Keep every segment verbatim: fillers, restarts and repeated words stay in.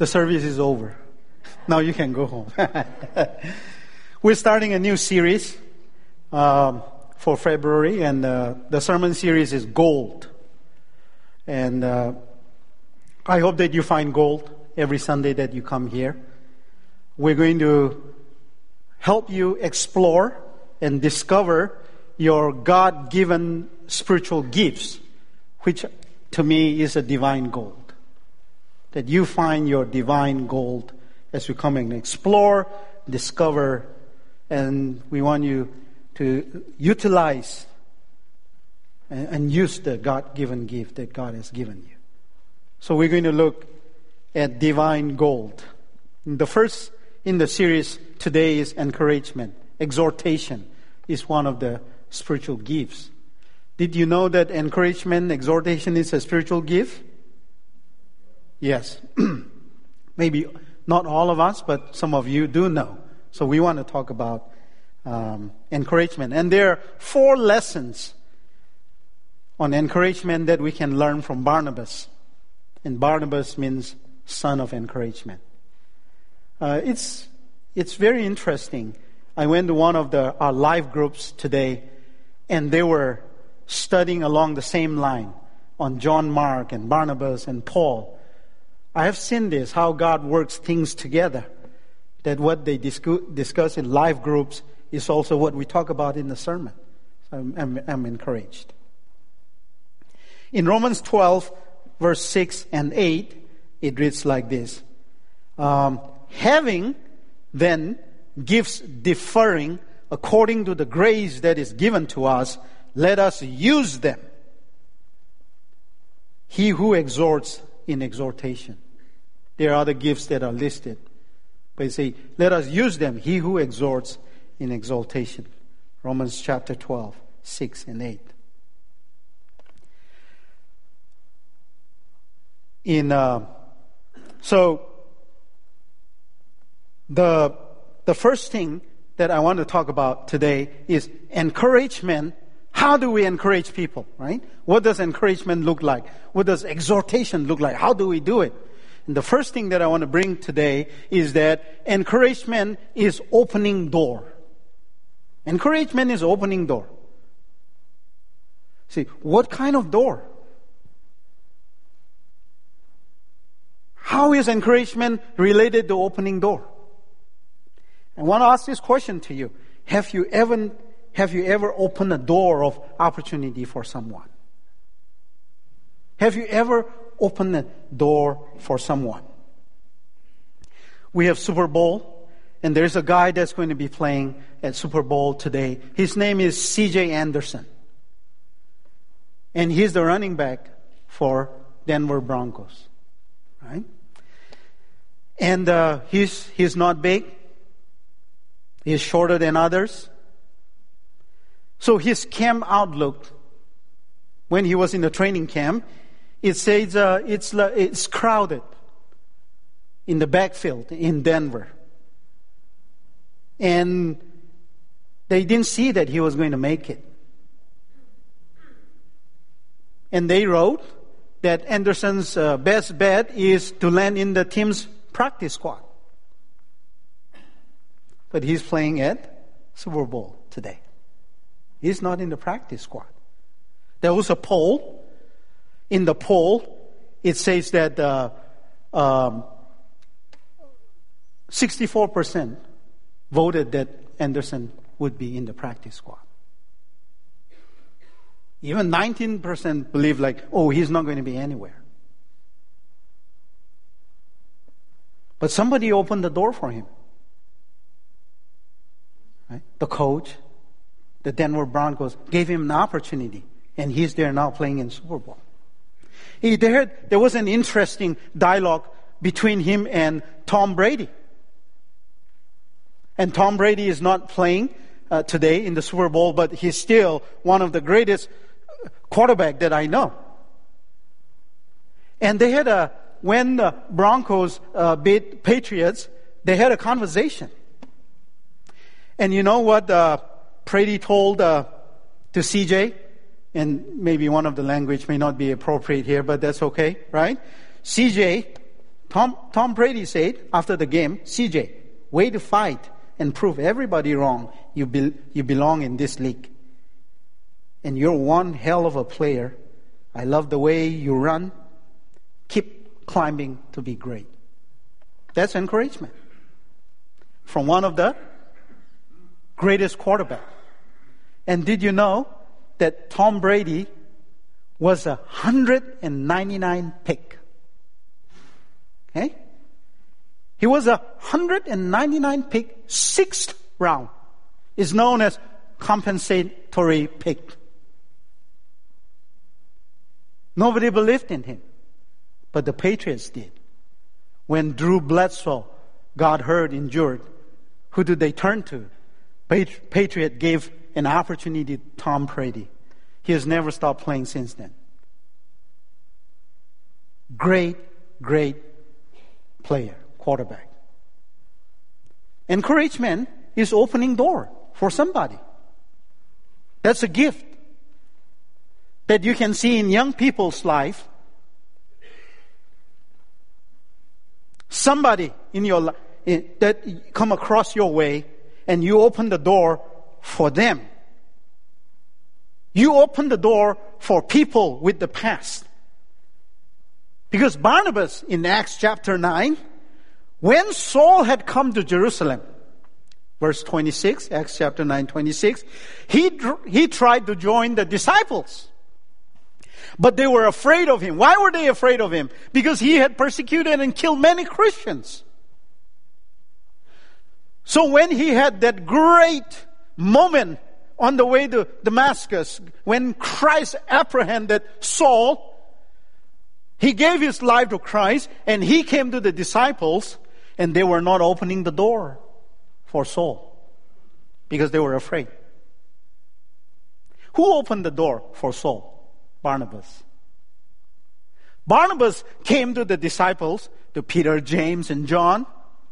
The service is over. Now you can go home. We're starting a new series um, for February, and uh, the sermon series is Gold. And uh, I hope that you find gold every Sunday that you come here. We're going to help you explore and discover your God-given spiritual gifts, which to me is a divine gold. That you find your divine gold as we come and explore, discover, and we want you to utilize and, and use the God-given gift that God has given you. So we're going to look at divine gold. The first in the series today is encouragement. Exhortation is one of the spiritual gifts. Did you know that encouragement, exhortation is a spiritual gift? Yes. Maybe not all of us, but some of you do know. So we want to talk about um, encouragement. And there are four lessons on encouragement that we can learn from Barnabas. And Barnabas means son of encouragement. Uh, it's it's very interesting. I went to one of the our live groups today, and they were studying along the same line on John Mark and Barnabas and Paul. I have seen this, how God works things together. That what they discuss, discuss in live groups is also what we talk about in the sermon. So I'm, I'm, I'm encouraged. In Romans twelve, verse six and eight, it reads like this. Um, Having then gifts differing according to the grace that is given to us, let us use them. He who exhorts in exhortation. There are other gifts that are listed. But you say, let us use them. He who exhorts in exaltation. Romans chapter twelve, six and eight. In uh, so the the first thing that I want to talk about today is encouragement. How do we encourage people, right? What does encouragement look like? What does exhortation look like? How do we do it? And the first thing that I want to bring today is that encouragement is opening door. Encouragement is opening door. See, what kind of door? How is encouragement related to opening door? I want to ask this question to you. Have you ever, have you ever opened a door of opportunity for someone? Have you ever opened a door for someone? We have Super Bowl, and there's a guy that's going to be playing at Super Bowl today. His name is C J Anderson. And he's the running back for Denver Broncos. Right? And uh, he's he's not big. He's shorter than others. So his camp outlook, when he was in the training camp, it says uh, it's it's crowded in the backfield in Denver. And they didn't see that he was going to make it. And they wrote that Anderson's uh, best bet is to land in the team's practice squad. But he's playing at Super Bowl today. He's not in the practice squad. There was a poll. In the poll, it says that uh, um, sixty-four percent voted that Anderson would be in the practice squad. Even nineteen percent believe like, oh, he's not going to be anywhere. But somebody opened the door for him. Right? The coach, the Denver Broncos, gave him an opportunity. And he's there now playing in Super Bowl. He, there, there was an interesting dialogue between him and Tom Brady. And Tom Brady is not playing uh, today in the Super Bowl, but he's still one of the greatest quarterback that I know. And they had a, when the Broncos uh, beat Patriots, they had a conversation. And you know what uh, Brady told uh, to C J? And maybe one of the language may not be appropriate here, but that's okay, right? C J Tom, Tom Brady said after the game, C J, way to fight and prove everybody wrong. You, be, you belong in this league. And you're one hell of a player. I love the way you run. Keep climbing to be great. That's encouragement from one of the greatest quarterbacks. And did you know that Tom Brady was a one hundred ninety-nine pick? Okay? He was a one hundred ninety-nine pick, sixth round. It's known as compensatory pick. Nobody believed in him, but the Patriots did. When Drew Bledsoe got hurt, injured, who did they turn to? Patriot gave an opportunity to Tom Brady. He has never stopped playing since then. Great, great player, quarterback. Encouragement is opening door for somebody. That's a gift that you can see in young people's life. Somebody in your life that come across your way, and you open the door for them. You open the door for people with the past. Because Barnabas in Acts chapter nine, when Saul had come to Jerusalem, verse twenty-six, Acts chapter nine, twenty-six, he, he tried to join the disciples. But they were afraid of him. Why were they afraid of him? Because he had persecuted and killed many Christians. So when he had that great moment on the way to Damascus, when Christ apprehended Saul, he gave his life to Christ, and he came to the disciples, and they were not opening the door for Saul because they were afraid. Who opened the door for Saul? Barnabas. Barnabas came to the disciples, to Peter, James, and John,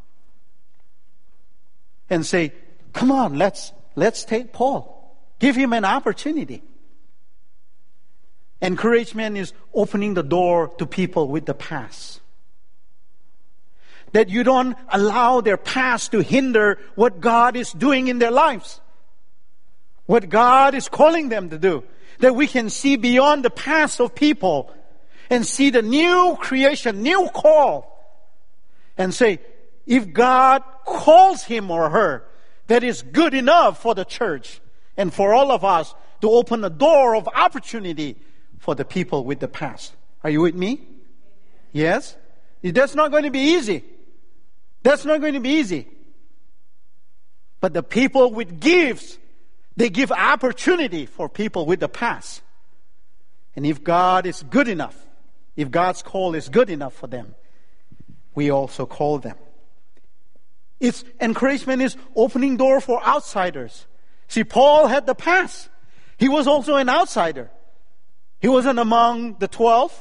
and say, come on, let's, let's take Paul. Give him an opportunity. Encouragement is opening the door to people with the past. That you don't allow their past to hinder what God is doing in their lives. What God is calling them to do. That we can see beyond the past of people and see the new creation, new call. And say, if God calls him or her, that is good enough for the church and for all of us to open a door of opportunity for the people with the past. Are you with me? Yes? That's not going to be easy. That's not going to be easy. But the people with gifts, they give opportunity for people with the past. And if God is good enough, if God's call is good enough for them, we also call them. It's encouragement is opening door for outsiders. See, Paul had the past. He was also an outsider. He wasn't among the twelve.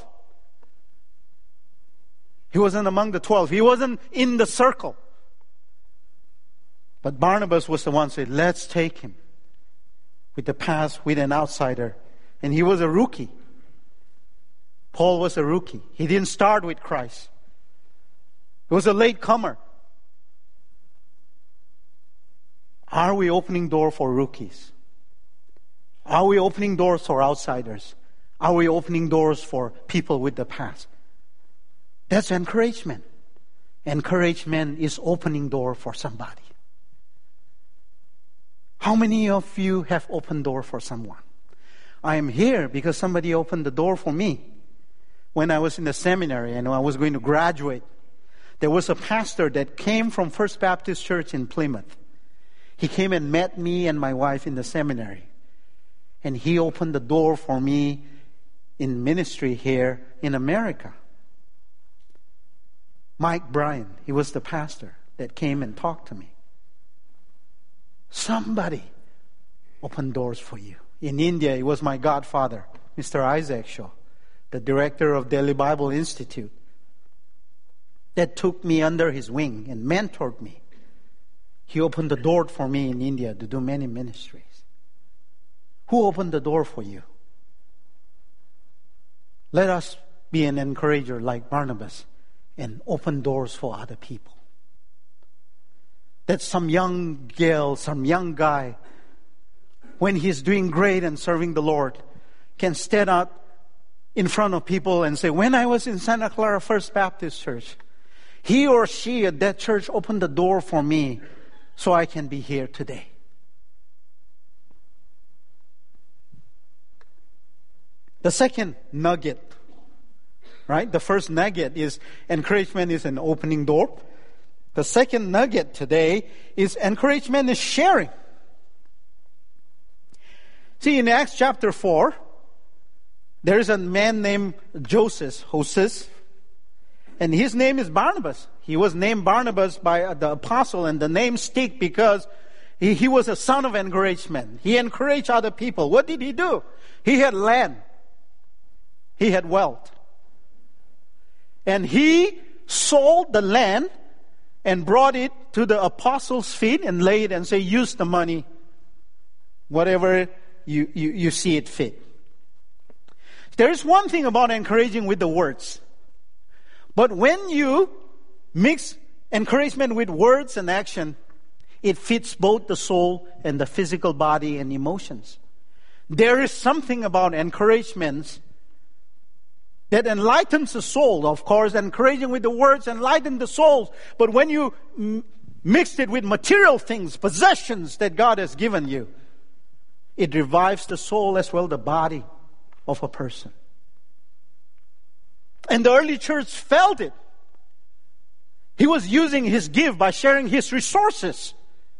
He wasn't among the twelve. He wasn't in the circle. But Barnabas was the one who said, let's take him. With the past, with an outsider. And he was a rookie. Paul was a rookie. He didn't start with Christ. He was a late comer. Are we opening door for rookies? Are we opening doors for outsiders? Are we opening doors for people with the past? That's encouragement. Encouragement is opening door for somebody. How many of you have opened door for someone? I am here because somebody opened the door for me. When I was in the seminary and I was going to graduate, there was a pastor that came from First Baptist Church in Plymouth. He came and met me and my wife in the seminary. And he opened the door for me in ministry here in America. Mike Bryan, he was the pastor that came and talked to me. Somebody opened doors for you. In India, it was my godfather, Mister Isaac Shaw, the director of Delhi Bible Institute, that took me under his wing and mentored me. He opened the door for me in India to do many ministries. Who opened the door for you? Let us be an encourager like Barnabas and open doors for other people. That some young girl, some young guy, when he's doing great and serving the Lord, can stand out in front of people and say, when I was in Santa Clara First Baptist Church, he or she at that church opened the door for me so I can be here today. The second nugget, right? The first nugget is encouragement is an opening door. The second nugget today is encouragement is sharing. See, in Acts chapter four, there is a man named Joseph, Joses, and his name is Barnabas. He was named Barnabas by the apostle, and the name stick because he, he was a son of encouragement. He encouraged other people. What did he do? He had land. He had wealth. And he sold the land and brought it to the apostles' feet and laid and say, use the money, whatever you, you, you see it fit. There is one thing about encouraging with the words. But when you mix encouragement with words and action, it fits both the soul and the physical body and emotions. There is something about encouragements that enlightens the soul. Of course, encouraging with the words enlighten the soul. But when you m- mix it with material things, possessions that God has given you, it revives the soul as well, the body of a person. And the early church felt it. He was using his gift by sharing his resources.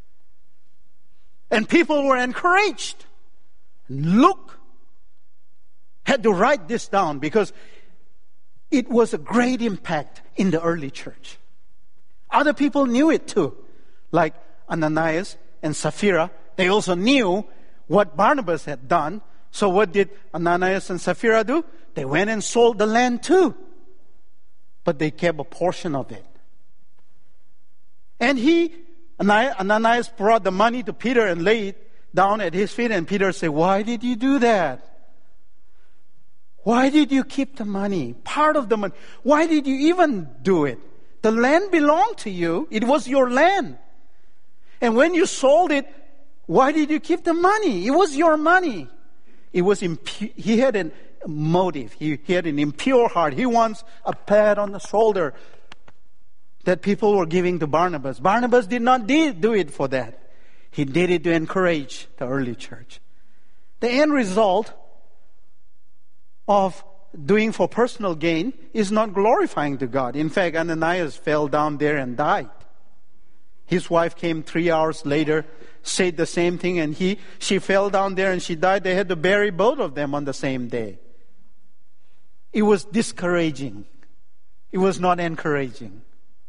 And people were encouraged. Luke had to write this down because it was a great impact in the early church. Other people knew it too. Like Ananias and Sapphira, they also knew what Barnabas had done. So what did Ananias and Sapphira do? They went and sold the land too. But they kept a portion of it. And he, Ananias brought the money to Peter and laid it down at his feet. And Peter said, why did you do that? Why did you keep the money? Part of the money. Why did you even do it? The land belonged to you. It was your land. And when you sold it, why did you keep the money? It was your money. It was impu- he had a motive. He, he had an impure heart. He wants a pat on the shoulder that people were giving to Barnabas. Barnabas did not do it for that. He did it to encourage the early church. The end result of doing for personal gain is not glorifying to God. In fact, Ananias fell down there and died. His wife came three hours later, said the same thing, and he she fell down there and she died. They had to bury both of them on the same day. It was discouraging. It was not encouraging.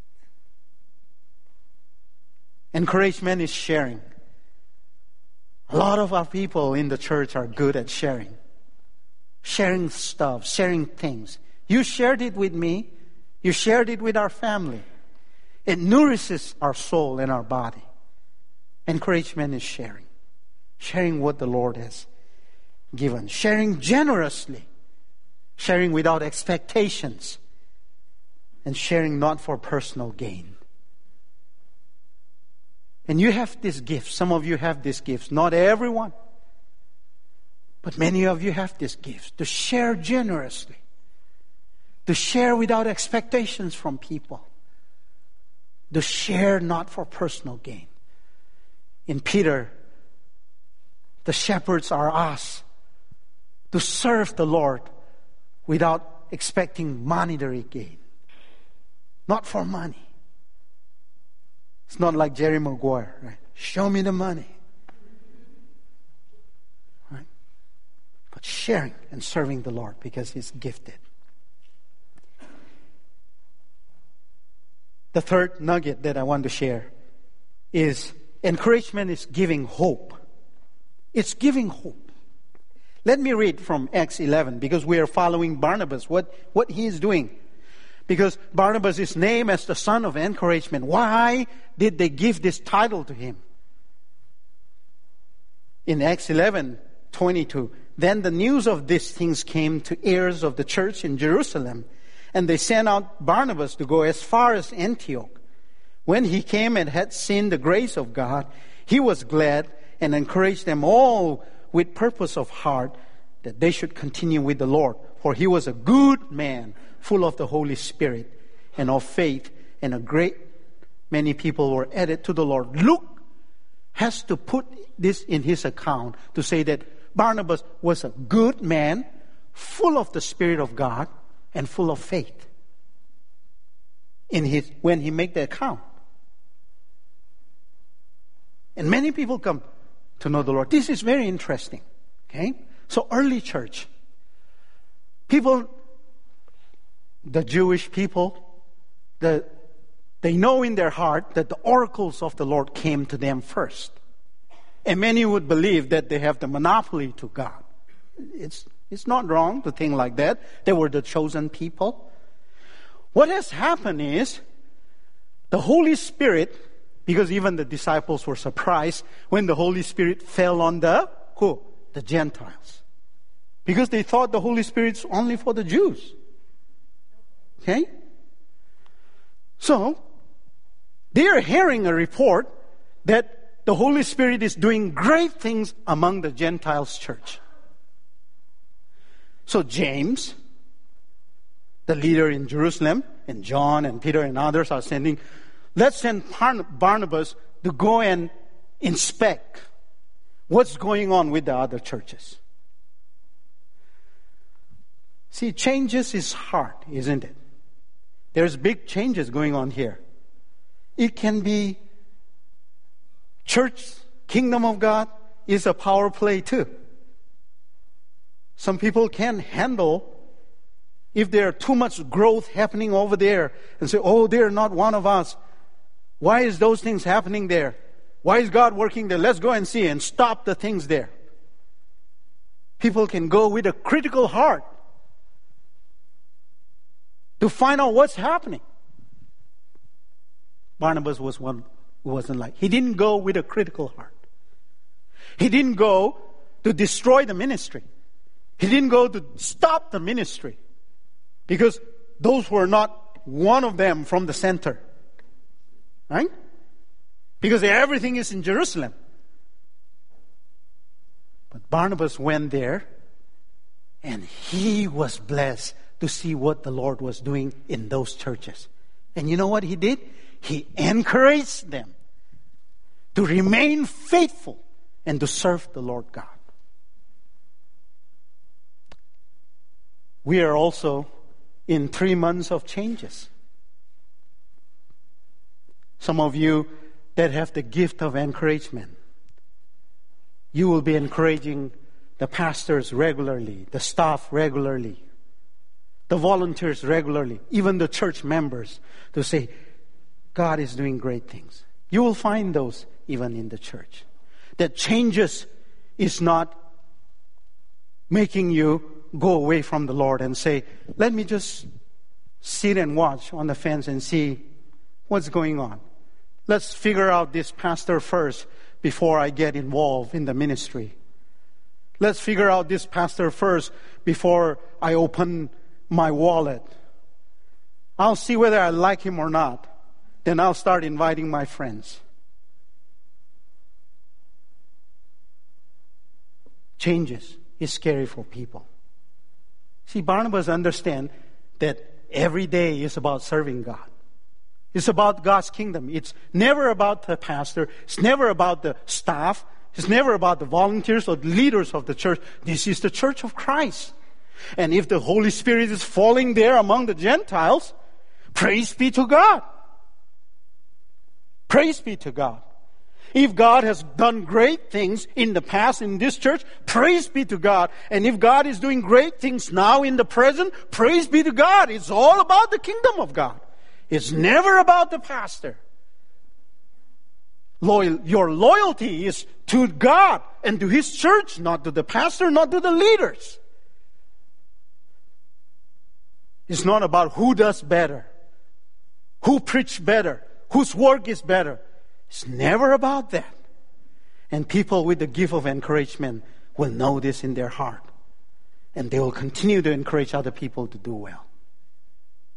Encouragement is sharing. A lot of our people in the church are good at sharing. Sharing stuff, sharing things. You shared it with me. You shared it with our family. It nourishes our soul and our body. Encouragement is sharing. Sharing what the Lord has given. Sharing generously. Sharing without expectations. And sharing not for personal gain. And you have this gift. Some of you have this gift. Not everyone. But many of you have this gift. To share generously. To share without expectations from people. To share not for personal gain. In Peter, the shepherds are asked to serve the Lord without expecting monetary gain. Not for money. It's not like Jerry Maguire, right? Show me the money. Right? But sharing and serving the Lord because He's gifted. The third nugget that I want to share is encouragement is giving hope. It's giving hope. Let me read from Acts eleven because we are following Barnabas, what, what he is doing. Because Barnabas is named as the son of encouragement. Why did they give this title to him? In Acts eleven twenty-two, then the news of these things came to ears of the church in Jerusalem. And they sent out Barnabas to go as far as Antioch. When he came and had seen the grace of God, he was glad and encouraged them all with purpose of heart that they should continue with the Lord. For he was a good man, full of the Holy Spirit and of faith, and a great many people were added to the Lord. Luke has to put this in his account to say that Barnabas was a good man, full of the Spirit of God, and full of faith in his when he made the account. And many people come to know the Lord. This is very interesting. Okay? So early church, people, the Jewish people, the, they know in their heart that the oracles of the Lord came to them first. And many would believe that they have the monopoly to God. It's, it's not wrong to think like that. They were the chosen people. What has happened is the Holy Spirit, because even the disciples were surprised when the Holy Spirit fell on the who? The Gentiles. Because they thought the Holy Spirit's only for the Jews. Okay? So, they are hearing a report that the Holy Spirit is doing great things among the Gentiles' church. So James, the leader in Jerusalem, and John and Peter and others are sending, let's send Barnabas to go and inspect what's going on with the other churches. See, changes is hard, isn't it? There's big changes going on here. It can be church, kingdom of God is a power play too. Some people can't handle if there's too much growth happening over there and say, oh, they're not one of us. Why is those things happening there? Why is God working there? Let's go and see and stop the things there. People can go with a critical heart to find out what's happening. Barnabas was one who wasn't like. He didn't go with a critical heart. He didn't go to destroy the ministry. He didn't go to stop the ministry. Because those were not one of them from the center. Right? Because everything is in Jerusalem. But Barnabas went there and he was blessed to see what the Lord was doing in those churches. And you know what he did? He encouraged them to remain faithful and to serve the Lord God. We are also in three months of changes. Some of you that have the gift of encouragement, you will be encouraging the pastors regularly, the staff regularly, the volunteers regularly, even the church members, to say, God is doing great things. You will find those even in the church. That changes is not making you go away from the Lord and say, let me just sit and watch on the fence and see what's going on. Let's figure out this pastor first before I get involved in the ministry. Let's figure out this pastor first before I open my wallet. I'll see whether I like him or not. Then I'll start inviting my friends. Changes is scary for people. See, Barnabas understand that every day is about serving God. It's about God's kingdom. It's never about the pastor. It's never about the staff. It's never about the volunteers or the leaders of the church. This is the church of Christ. And if the Holy Spirit is falling there among the Gentiles, praise be to God. Praise be to God. If God has done great things in the past in this church, praise be to God. And if God is doing great things now in the present, praise be to God. It's all about the kingdom of God. It's never about the pastor. Loyal, your loyalty is to God and to His church, not to the pastor, not to the leaders. It's not about who does better, who preach better, whose work is better. It's never about that. And people with the gift of encouragement will know this in their heart. And they will continue to encourage other people to do well.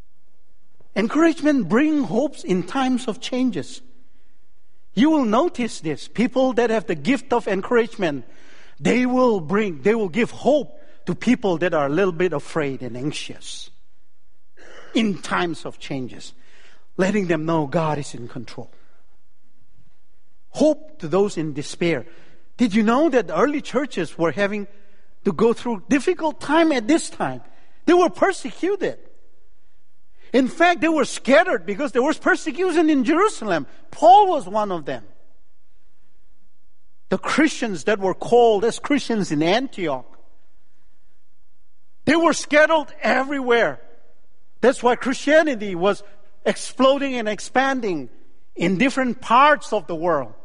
Encouragement brings hopes in times of changes. You will notice this. People that have the gift of encouragement, they will bring, they will give hope to people that are a little bit afraid and anxious in times of changes, letting them know God is in control. Hope to those in despair. Did you know that the early churches were having to go through difficult time at this time? They were persecuted. In fact, they were scattered because there was persecution in Jerusalem. Paul was one of them. The Christians that were called as Christians in Antioch, they were scattered everywhere. That's why Christianity was exploding and expanding in different parts of the world.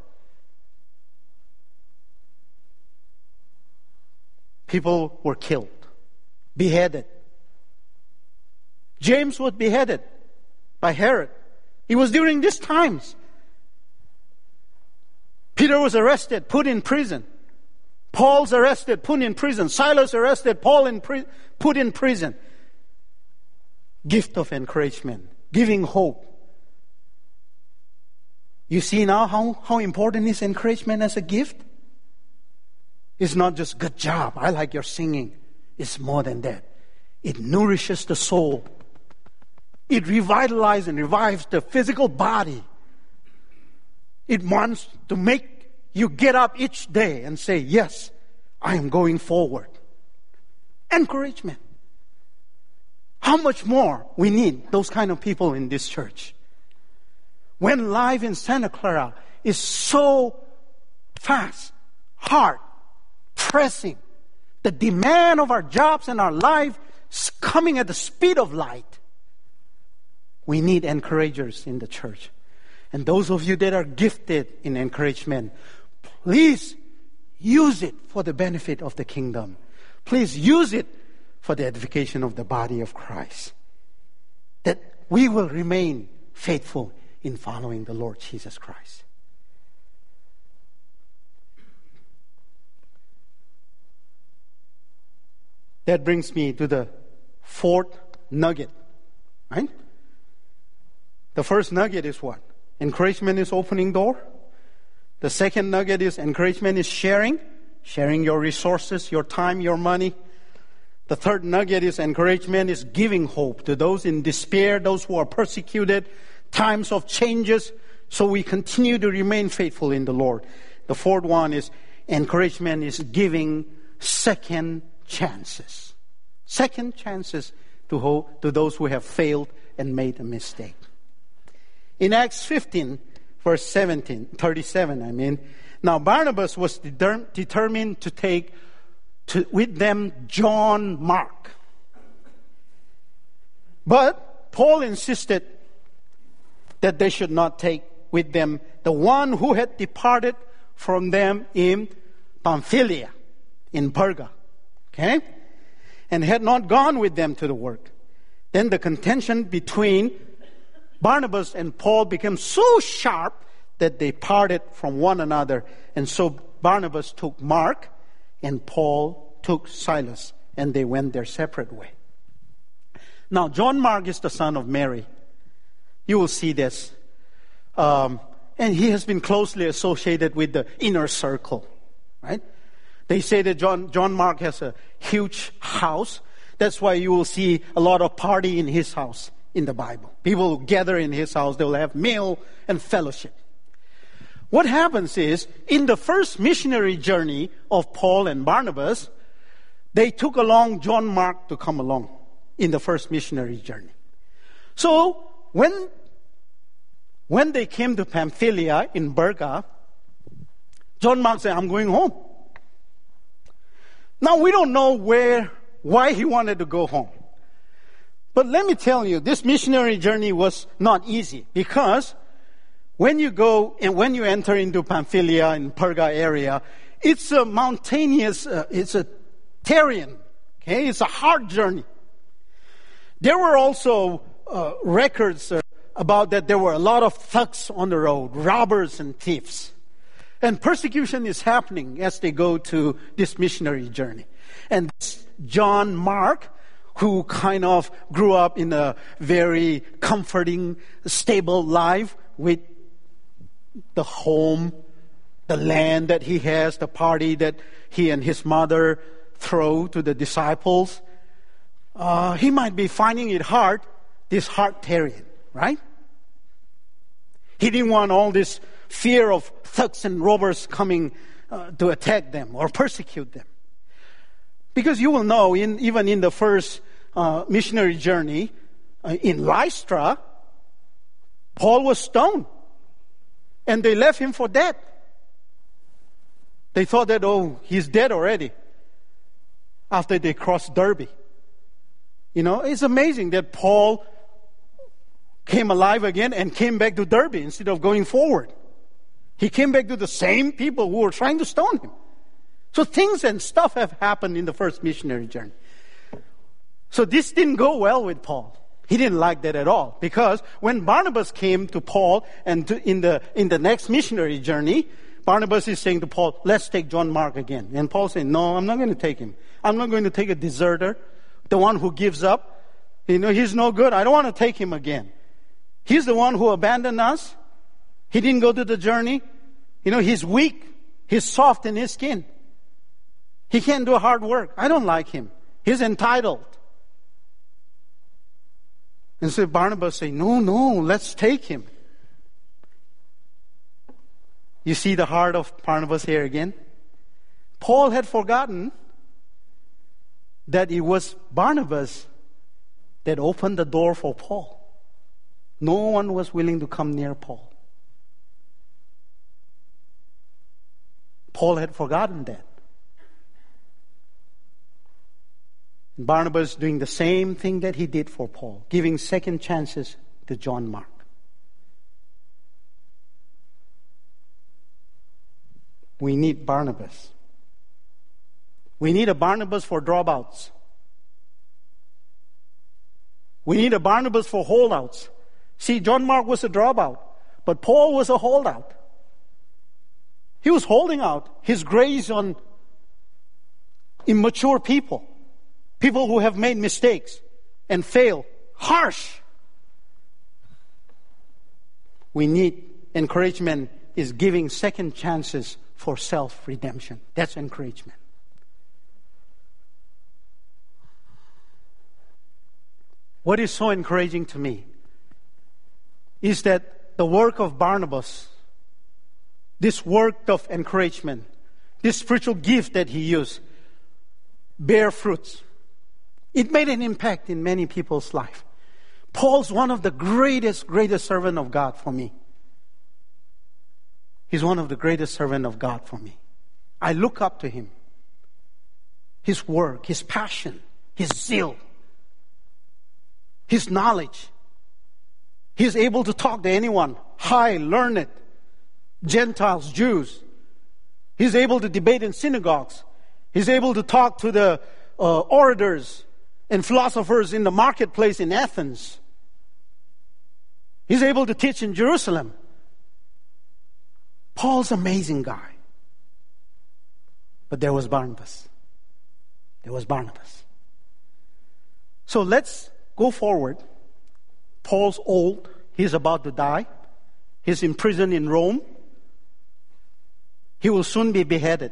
People were killed, beheaded. James was beheaded by Herod. It was during these times. Peter was arrested, put in prison. Paul's arrested, put in prison. Silas arrested, Paul in pri- put in prison. Gift of encouragement, giving hope. You see now how, how important is encouragement as a gift? It's not just good job, I like your singing. It's more than that. It nourishes the soul. It revitalizes and revives the physical body. It wants to make you get up each day and say, yes, I am going forward. Encouragement. How much more we need those kind of people in this church. When life in Santa Clara is so fast, hard, pressing, the demand of our jobs and our life is coming at the speed of light. We need encouragers in the church. And those of you that are gifted in encouragement, please use it for the benefit of the kingdom. Please use it for the edification of the body of Christ. That we will remain faithful in following the Lord Jesus Christ. That brings me to the fourth nugget, right? The first nugget is what? Encouragement is opening door. The second nugget is encouragement is sharing. Sharing your resources, your time, your money. The third nugget is encouragement is giving hope to those in despair, those who are persecuted, times of changes, so we continue to remain faithful in the Lord. The fourth one is encouragement is giving second chances. Second chances to, ho- to those who have failed and made a mistake. In Acts fifteen, verse seventeen, thirty-seven, I mean, now Barnabas was deter- determined to take to, with them John Mark. But Paul insisted that they should not take with them the one who had departed from them in Pamphylia, in Perga. Okay? And had not gone with them to the work. Then the contention between Barnabas and Paul became so sharp that they parted from one another. And so Barnabas took Mark and Paul took Silas, and they went their separate way. Now, John Mark is the son of Mary. You will see this. Um, and he has been closely associated with the inner circle, right? They say that John, John Mark has a huge house. That's why you will see a lot of party in his house in the Bible. People will gather in his house. They will have meal and fellowship. What happens is, in the first missionary journey of Paul and Barnabas, they took along John Mark to come along in the first missionary journey. So, when, when they came to Pamphylia in Perga, John Mark said, I'm going home. Now, we don't know where, why he wanted to go home. But let me tell you, this missionary journey was not easy, because when you go and when you enter into Pamphylia in Perga area, it's a mountainous, uh, it's a terrain, okay? It's a hard journey. There were also uh, records uh, about that there were a lot of thugs on the road, robbers and thieves. And persecution is happening as they go to this missionary journey. And this John Mark, who kind of grew up in a very comforting, stable life with the home, the land that he has, the party that he and his mother throw to the disciples. Uh, he might be finding it hard, disheartened, right? He didn't want all this fear of thugs and robbers coming uh, to attack them or persecute them. Because you will know, in, even in the first uh, missionary journey, uh, in Lystra, Paul was stoned. And they left him for dead. They thought that, oh, he's dead already. After they crossed Derbe. You know, it's amazing that Paul came alive again and came back to Derbe instead of going forward. He came back to the same people who were trying to stone him. So things and stuff have happened in the first missionary journey. So this didn't go well with Paul. He didn't like that at all. Because when Barnabas came to Paul and to, in the in the next missionary journey, Barnabas is saying to Paul, let's take John Mark again. And Paul said, no, I'm not going to take him. I'm not going to take a deserter, the one who gives up. You know, he's no good. I don't want to take him again. He's the one who abandoned us. He didn't go to the journey. You know, he's weak. He's soft in his skin. He can't do hard work. I don't like him. He's entitled. And so Barnabas said, no, no, let's take him. You see the heart of Barnabas here again? Paul had forgotten that it was Barnabas that opened the door for Paul. No one was willing to come near Paul. Paul had forgotten that. Barnabas doing the same thing that he did for Paul, giving second chances to John Mark. We need Barnabas. We need a Barnabas for dropouts. We need a Barnabas for holdouts. See, John Mark was a dropout, but Paul was a holdout. He was holding out his grace on immature people. People who have made mistakes and failed. Harsh. We need encouragement is giving second chances for self-redemption. That's encouragement. What is so encouraging to me is that the work of Barnabas, this work of encouragement, this spiritual gift that he used, bear fruits. It made an impact in many people's life. Paul's one of the greatest, greatest servant of God for me. He's one of the greatest servant of God for me. I look up to him. His work, his passion, his zeal, his knowledge. He's able to talk to anyone, high, learned, Gentiles, Jews. He's able to debate in synagogues. He's able to talk to the uh, orators and philosophers in the marketplace in Athens. He's able to teach in Jerusalem. Paul's an amazing guy. But there was Barnabas. There was Barnabas. So let's go forward. Paul's old. He's about to die. He's in prison in Rome. He will soon be beheaded.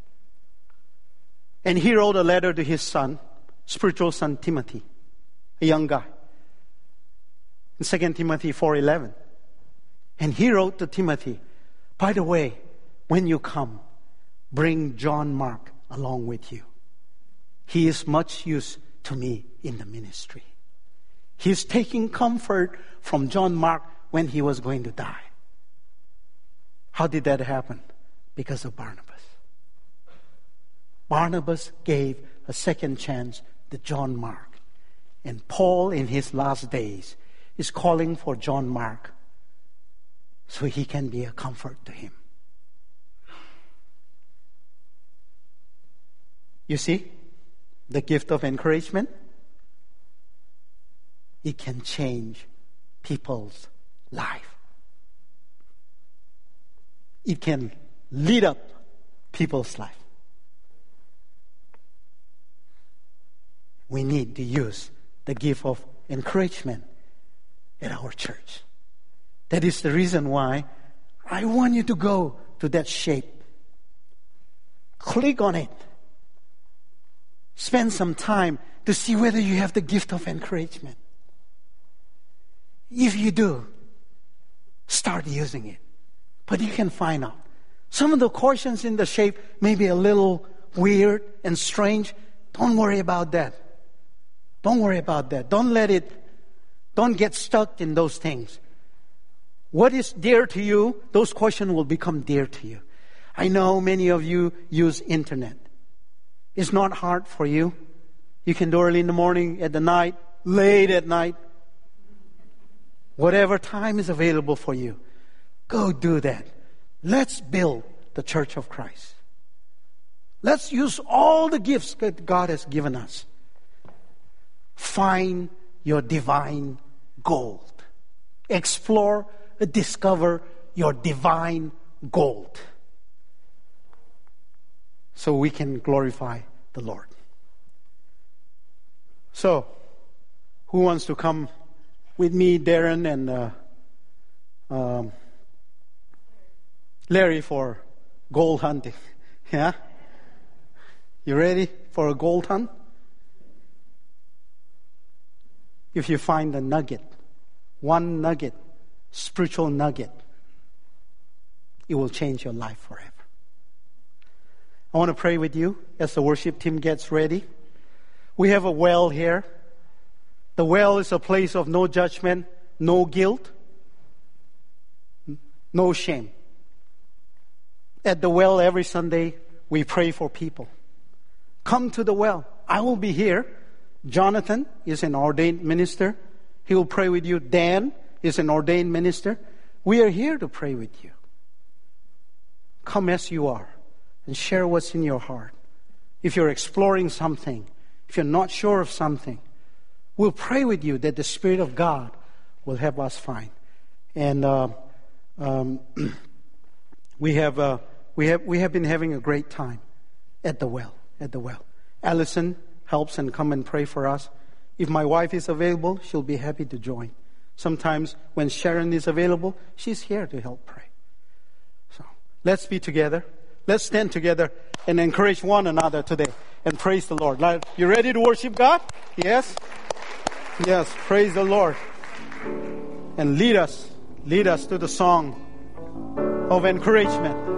And he wrote a letter to his son, spiritual son Timothy, a young guy. In Second Timothy four eleven. And he wrote to Timothy, by the way, when you come, bring John Mark along with you. He is much use to me in the ministry. He's taking comfort from John Mark when he was going to die. How did that happen? Because of Barnabas. Barnabas gave a second chance to John Mark. And Paul, in his last days, is calling for John Mark so he can be a comfort to him. You see, the gift of encouragement, it can change people's life. It can lead up people's life. we need to use the gift of encouragement at our church. That is the reason why I want you to go to that shape. Click on it. Spend some time to see whether you have the gift of encouragement. If you do, start using it. But you can find out. Some of the questions in the shape may be a little weird and strange. Don't worry about that. Don't worry about that. Don't let it, don't get stuck in those things. What is dear to you, those questions will become dear to you. I know many of you use internet. It's not hard for you. You can do early in the morning, at the night, late at night. Whatever time is available for you, go do that. Let's build the Church of Christ. Let's use all the gifts that God has given us. Find your divine gold. Explore, discover your divine gold. So we can glorify the Lord. So, who wants to come with me, Darren and uh, um, Larry, for gold hunting? Yeah? You ready for a gold hunt? If you find a nugget, one nugget, spiritual nugget, it will change your life forever. I want to pray with you as the worship team gets ready. We have a well here. The well is a place of no judgment, no guilt, no shame. At the well every Sunday, we pray for people. Come to the well. I will be here. Jonathan is an ordained minister. He will pray with you. Dan is an ordained minister. We are here to pray with you. Come as you are and share what's in your heart. If you're exploring something, if you're not sure of something, we'll pray with you that the Spirit of God will help us find. And uh, um, we have uh, we have we have been having a great time at the well. At the well, Allison helps and come and pray for us. If my wife is available, she'll be happy to join. Sometimes when Sharon is available, she's here to help pray. So let's be together. Let's stand together and encourage one another today and praise the Lord. You ready to worship God? Yes? Yes, praise the Lord. And lead us, lead us to the song of encouragement.